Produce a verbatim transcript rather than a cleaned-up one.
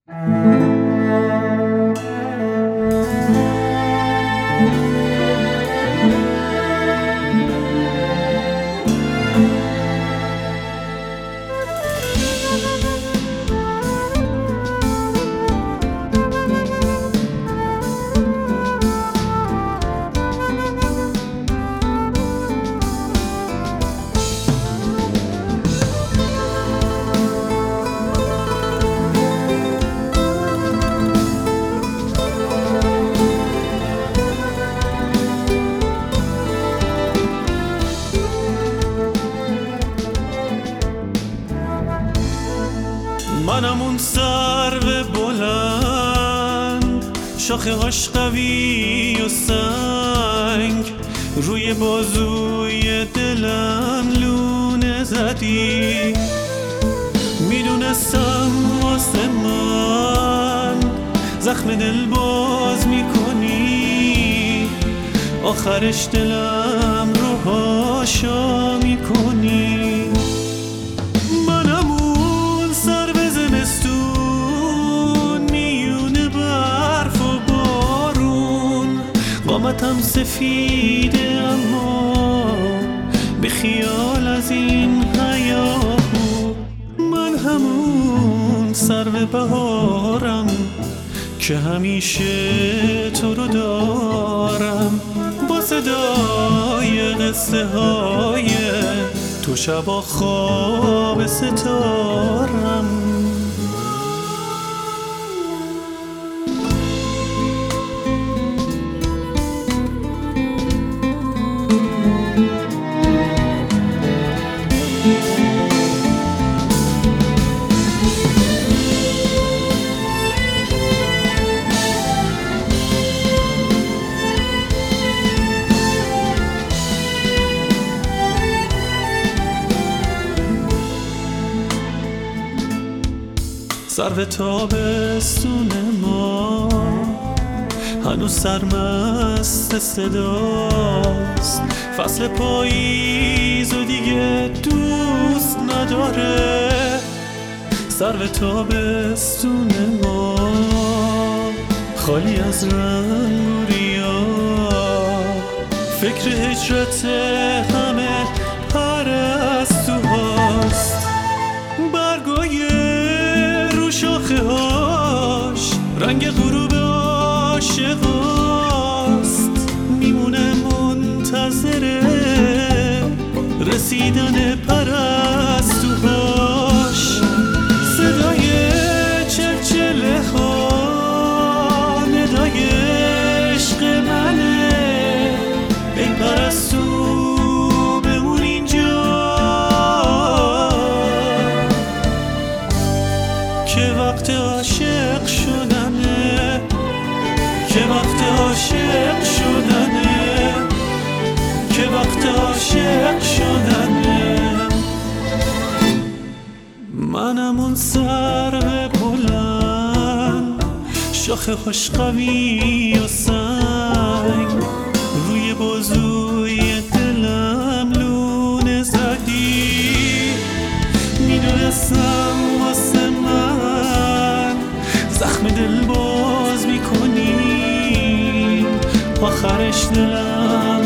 منم اون سرو بلند، شاخه هاش قوی و سنگ، روی بازوی دلم لونه زدی. میدونستم واسه من زخم دل باز میکنی، آخرش دلم رو هاشا میکنی. قامتم سفیده اما به خیال از این هیاهو. من همون سرو بهارم که همیشه تو رو دارم، با صدای قصه های تو شبا خواب ستارم. سرو تابستون ما هنوز سرمست صداست، فصل پاییز و دیگه دوست نداره. سرو تابستون ما خالی از رنگ و ریا، فکر هجرت همه پرستوهاست. برگای شاخه هاش رنگ غروب عاشقاست، میمونه منتظر رسیدن پرستوهاش. صدای چلچله ها ندای عشق منه، ای پرستو بمون اینجا که وقت عاشق شدنه، که وقت عاشق شدنه، که وقت عاشق شدنه. منم اون سرو بلند، شاخه هاش قوی و سنگ، روی بازوی دلم لونه زدی. میدونستم واسه من زخم دل باز میکنی، آخرش دلم